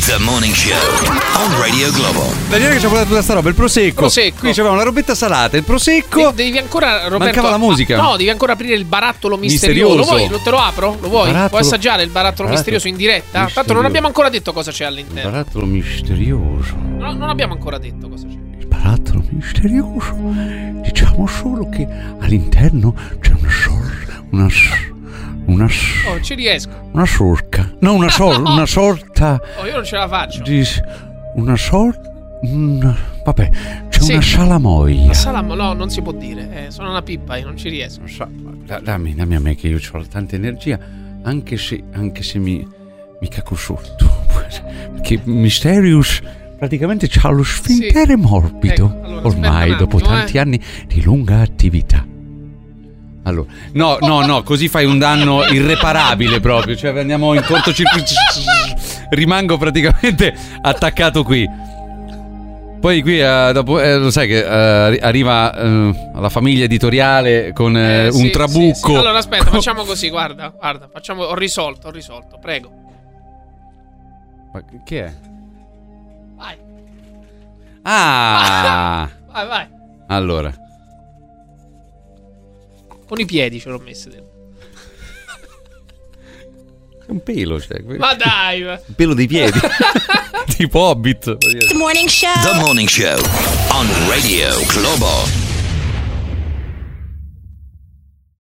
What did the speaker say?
The Morning Show on Radio Globo. Daniele che ci ha portato tutta sta roba, il prosecco. Qui c'avevamo la robetta salata, il prosecco. Devi ancora, Roberto. Mancava la musica. No, devi ancora aprire il barattolo misterioso. Lo vuoi? Te lo apro? Lo vuoi? Puoi assaggiare il barattolo misterioso in diretta? Tanto non abbiamo ancora detto cosa c'è all'interno. Il barattolo misterioso. No, non abbiamo ancora detto cosa c'è. Il barattolo misterioso. Diciamo solo che all'interno c'è una Oh, ci riesco. Una sorca. No, una sorta. Oh, io non ce la faccio. Una sorta. Vabbè, c'è una salamoia. No, non si può dire. Sono una pippa, io non ci riesco. Dammi a me che io ho tanta energia. Anche se mi cago sotto. Perché Mysterious praticamente c'ha lo sfintere morbido. Ecco, allora, ormai dopo tanti anni di lunga attività. Allora, no, così fai un danno irreparabile proprio. Cioè andiamo in cortocircuito. Rimango praticamente attaccato qui. Poi qui dopo lo sai che arriva la famiglia editoriale con un trabucco. Sì. Allora aspetta, facciamo così, guarda, ho risolto, prego. Ma che è? Vai. Vai. Allora. Con i piedi ce l'ho messo dentro. È un pelo, cioè. Ma dai! Un pelo dei piedi. Tipo Hobbit. The Morning Show on Radio Globo.